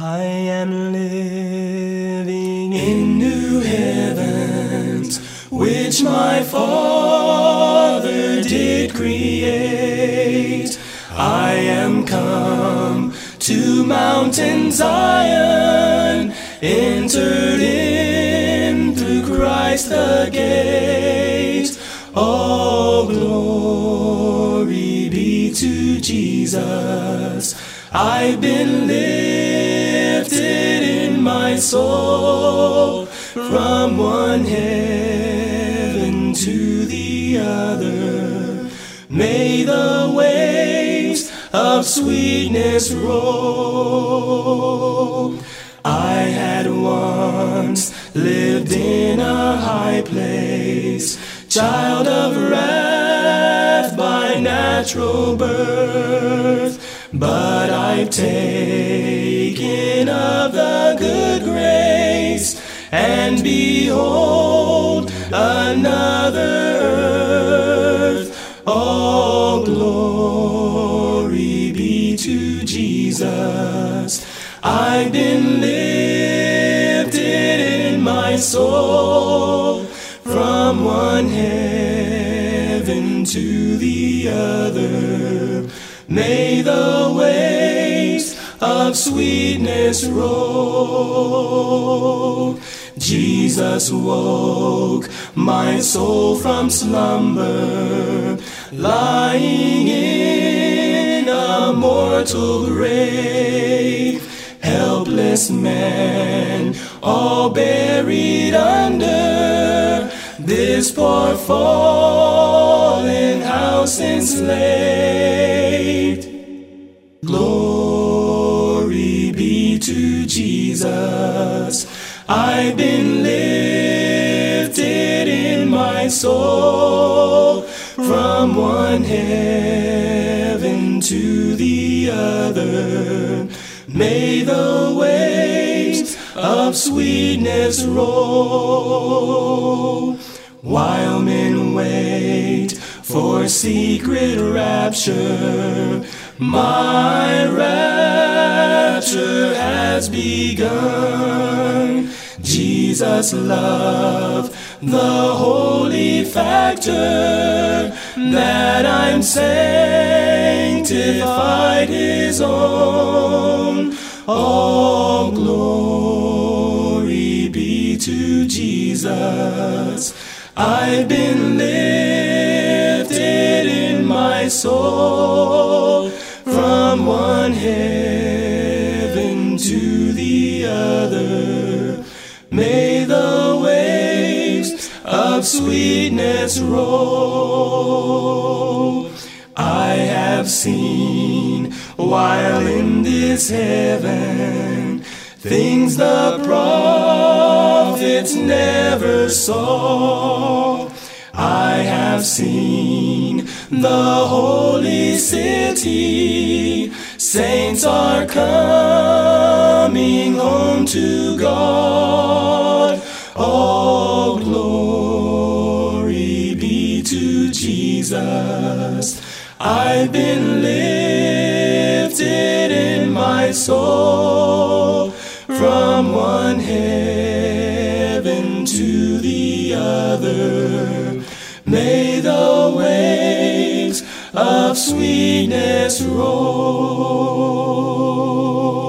I am living in new heavens, which my Father did create. I am come to Mountain Zion, entered in through Christ the gate. All glory be to Jesus. I've been lifted in my soul from one heaven to the other. May the waves of sweetness roll. I had once lived in a high place, child of wrath by natural birth. But I've taken of the good grace, and behold, another earth. All glory be to Jesus. I've been lifted in my soul from one heaven to the other. May the waves of sweetness roll. Jesus woke my soul from slumber, lying in a mortal grave. Helpless man, all buried under this poor fallen house enslaved. Glory be to Jesus. I've been lifted in my soul from one heaven to the other. May the waves of sweetness roll. While men wait for secret rapture, my rapture has begun. Jesus' love, the holy factor, that I'm sanctified His own. All glory be to Jesus. I've been lifted in my soul from one heaven to the other. May the waves of sweetness roll. I have seen while in this heaven things the prophets never saw. I have seen the holy city, saints are coming home to God. All glory be to Jesus. I've been lifted in my soul from one heaven to the other. May the waves of sweetness roll.